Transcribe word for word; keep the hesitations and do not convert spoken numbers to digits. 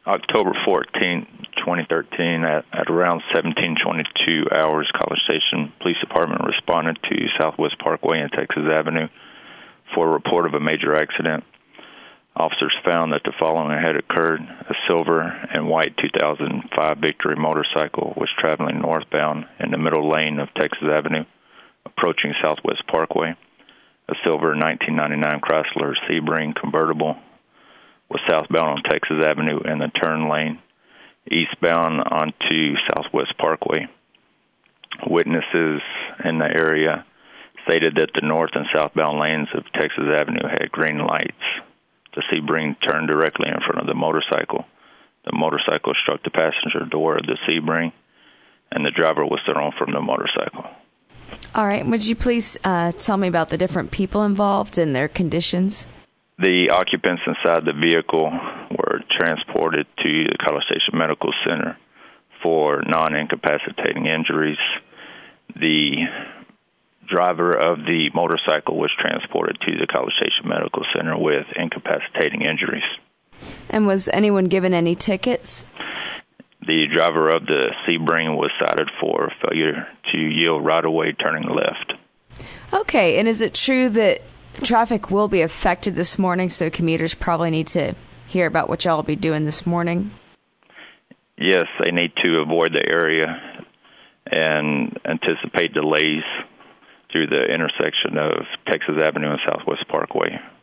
October fourteenth, twenty thirteen, at, at around seventeen twenty-two hours, College Station Police Department responded to Southwest Parkway and Texas Avenue for a report of a major accident. Officers found that the following had occurred. A silver and white two thousand five Victory motorcycle was traveling northbound in the middle lane of Texas Avenue, approaching Southwest Parkway. A silver nineteen ninety-nine Chrysler Sebring convertible was southbound on Texas Avenue in the turn lane, eastbound onto Southwest Parkway. Witnesses in the area stated that the north and southbound lanes of Texas Avenue had green lights. The Sebring turned directly in front of the motorcycle. The motorcycle struck the passenger door of the Sebring, and the driver was thrown from the motorcycle. All right. Would you please uh, tell me about the different people involved and their conditions? The occupants inside the vehicle were transported to the College Station Medical Center for non-incapacitating injuries. The driver of the motorcycle was transported to the College Station Medical Center with incapacitating injuries. And was anyone given any tickets? The driver of the Sebring was cited for failure to yield right-of-way turning left. Okay, and is it true that traffic will be affected this morning, so commuters probably need to hear about what y'all will be doing this morning? Yes, they need to avoid the area and anticipate delays through the intersection of Texas Avenue and Southwest Parkway.